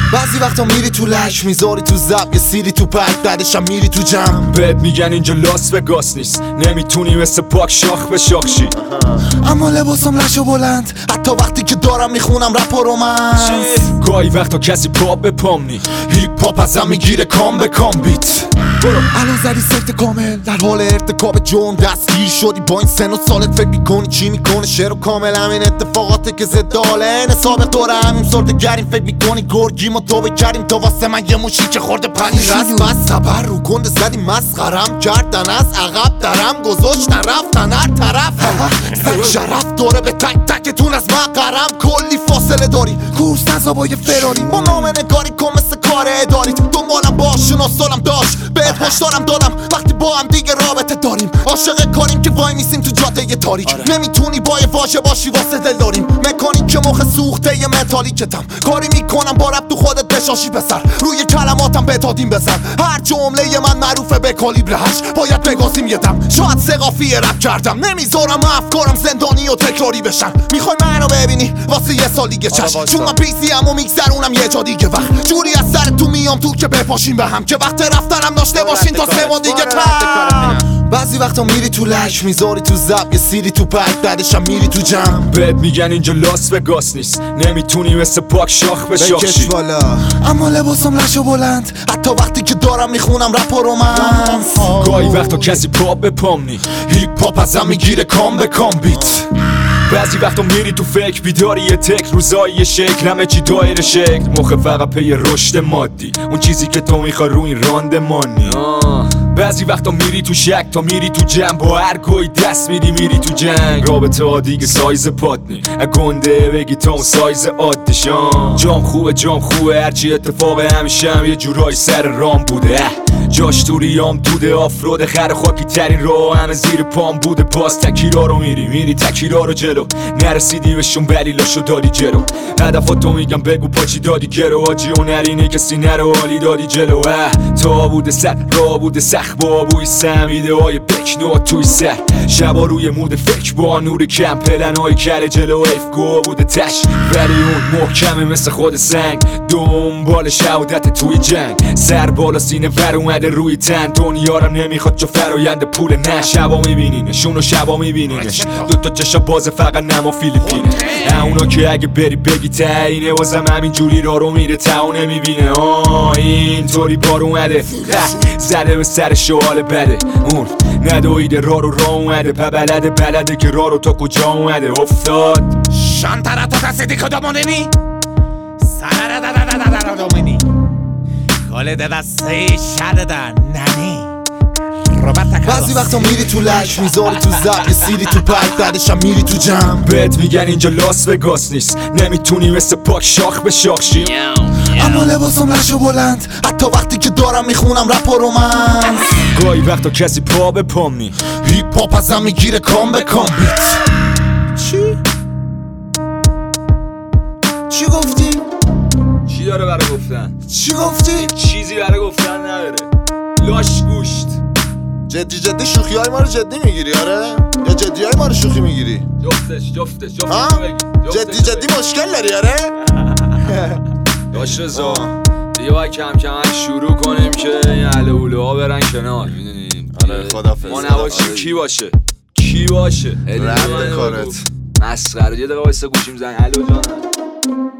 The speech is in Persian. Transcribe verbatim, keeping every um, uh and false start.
بعضی وقتا میری تو لک میذاری تو زب یه سیری تو پک بعدشم میری تو جمع بهت میگن اینجا لاس وگاس نیست نمیتونی مثل پاک شاخ به شاخشی اما لباسم لش و بلند حتی وقتی که دارم میخونم رپ و رومنس گاهی وقتا کسی پاپ به پام نی هیپ هاپ ازم میگیره کام به کام بیت برو الان زدی سفت کامل در حال ارتکاب جرم دستگیر شدی با این سن و سالت فکر میکنی چی میکنه شعر و کامل همین اتفاقاته که زد حاله نه سابق دوره همین سرده گریم فکر میکنی گرگیم و تو بکریم تو واسه من یه موشی که خورده پنی رست بس خبر رو کنده زدی مسخرم کردن از عقب درم گذاشتن رفتن هر طرف زن شرف دوره به تک تکتون از مقرم کلی فاصله داری کورس نزا با یه فراری با نامه نگاری کن مثل کار اداری دنبالم باش شناسالم داشت بهت هشدارم دادم وقتی با هم دیگه رابطه داریم عاشق کاریم که وای میسیم تو جاده تاریک آره. نمیتونی با یه واژه باشی واسه دل داریم مکانیک که مخ سوخته یه متالیکتم کاری میکنم با رب تو خودت بشاشی بسر روی کلماتم بتادیم بزن هر جمله من معروفه به کالیبر هشت باید بگازیم یه دم شاید سقافی رپ کردم نمیذارم افکارم زندانی و تکراری بشن میخوای منو ببینی واسه یه سال دیگه چشم چون من پیسی ام و میگذرونم یه جا دیگه وقت جوری از سر تو میام تو که بپاشیم به هم که وقت رفتنم داشته باشین تا سه ماه دیگه کم بعضی وقتا میری تو لک میذاری تو زب یه سیری تو پک بعدشم میری تو جمع بهت میگن اینجا لاس وگاس نیست نمیتونی مثل پاک شاخ به شاخشی اما لباسم لش و بلند حتی وقتی که دارم میخونم رپ و رومنس گاهی وقتا کسی پاپ به پام نی هیپ هاپ ازم میگیره کام به کام بیت بعضی وقتا میری تو فکر بیداری یه تک روزایی یه شکل همه چی دایر شکل مخه فقط پی رشد مادی اون چیزی که تو میخوای رو این راندمانی بعضی وقتا میری تو شک تا میری تو جمع با هر گوی دست میدی میری تو جنگ رابطه ها دیگه سایز پات نی گنده بگی تا اون سایز عادیشان جام خوبه جام خوبه هرچی اتفاق همیشه هم یه جورایی سر رام بوده جاش تو ریام دوده آفرود خر خاکی ترین رو همه زیر پام بوده باز تکیرا رو میری میری تکیرا رو جلو نرسیدی بهشون بلیلاشو دادی جلو هدفاتو میگم بگو پاچی دادی گرو آجی و نرینه کسی نرو حالی دادی جلو تا بوده سر را بوده سخ با بوی سمیده های بکنو توی سر شبا روی مود فکر با نور کم پلن های کل جلو افگو بوده تش ولی اون محکمه مثل خود سنگ دنبال شهادت توی جنگ سر بالا سینه ور اومده روی تن دنیارم نمیخواد جو فراینده پول نه شبا میبینینشون و شبا میبینینش دوتا چشا باز فقط نما فیلیپینه اونا که اگه بری بگی تاینه واسم همین جوری را رو میره تا نمیبینه آه اینطوری بار اومده زده به سر شوال بده اون ندویده را رو را اومده پا بلده بلده که را رو تا کجا اومده افتاد شانتارا تو کسی دیگه دامونینی سنره داداداداداداد دومینی کاله دسته شده در ننی بعضی وقتا میری تو لک میذاری تو زب یه سیری تو پک بعدشم میری تو جمع بهت میگن اینجا لاس وگاس نیست نمیتونی مثل پاک شاخ به شاخشی اما لباسم لش و بلند حتی وقتی که دارم میخونم رپ و رومنس گاهی وقتا کسی پا به پام نی هیپ هاپ ازم میگیره کام به کام بیت چی؟ چی گفتی؟ چی داره برای گفتن؟ چی گفتی؟ چیزی برای گفتن نداره لاش گوشت جدی جدی شوخی های ما رو جدی میگیری آره؟ یا جدی های ما رو شوخی میگیری؟ جفتش جفتش جفتش بگی جدی جدی مشکل داری آره؟ داش رضا دیگه باید کم کم شروع کنیم که این اهل اوله ها برن کنار میدونین آره خدافظ ما نباشیم کی باشه کی باشه رد کارت مسخره یه دقیقه وایسا گوشیم زنگ الو جانم